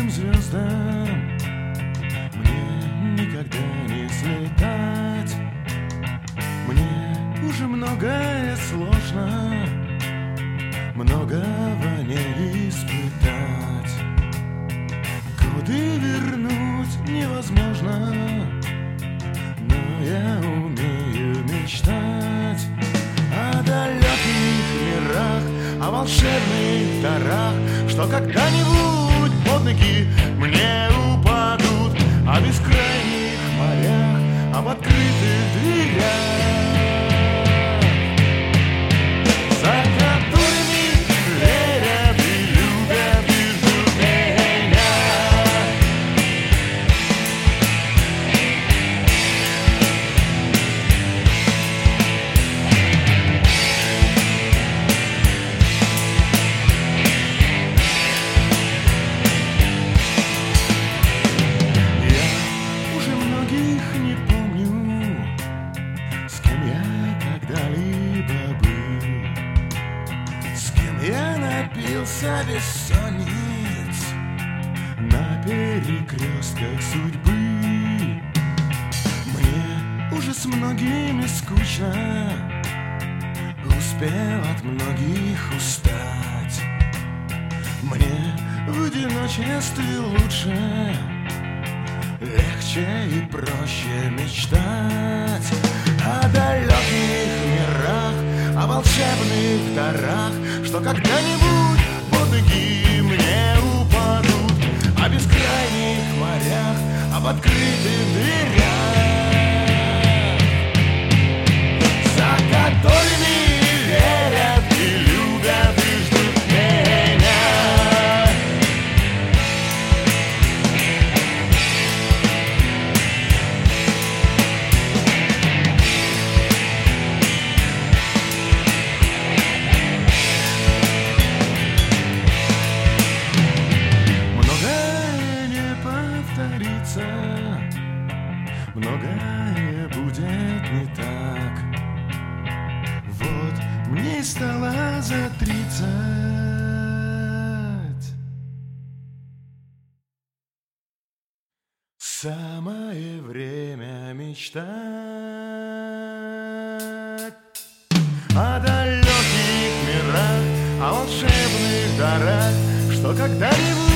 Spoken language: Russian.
далеким звездам мне никогда не слетать. Мне уже многое сложно, многого не испытать. Годы вернуть невозможно, но я умею мечтать о далеких мирах, о волшебных дарах, что когда-нибудь под ноги мне упадут, о бескрайних морях, об открытых дверях, за которыми верят и любят и ждут меня. Я уже многих не помню, с кем я когда-либо был, с кем я напился бессонниц на перекрестках судьбы. Мне уже с многими скучно, успел от многих устать. Мне в одиночестве лучше, легче и проще мечтать о далеких мирах, о волшебных дарах, что когда-нибудь под ноги мне упадут, о бескрайних морях, об открытых дверях, за которыми верят и любят и ждут меня. Многое не повторится, многое будет не так. Вот мне и стало за 30. Самое время мечтать о далеких мирах, о волшебных дарах, что когда-нибудь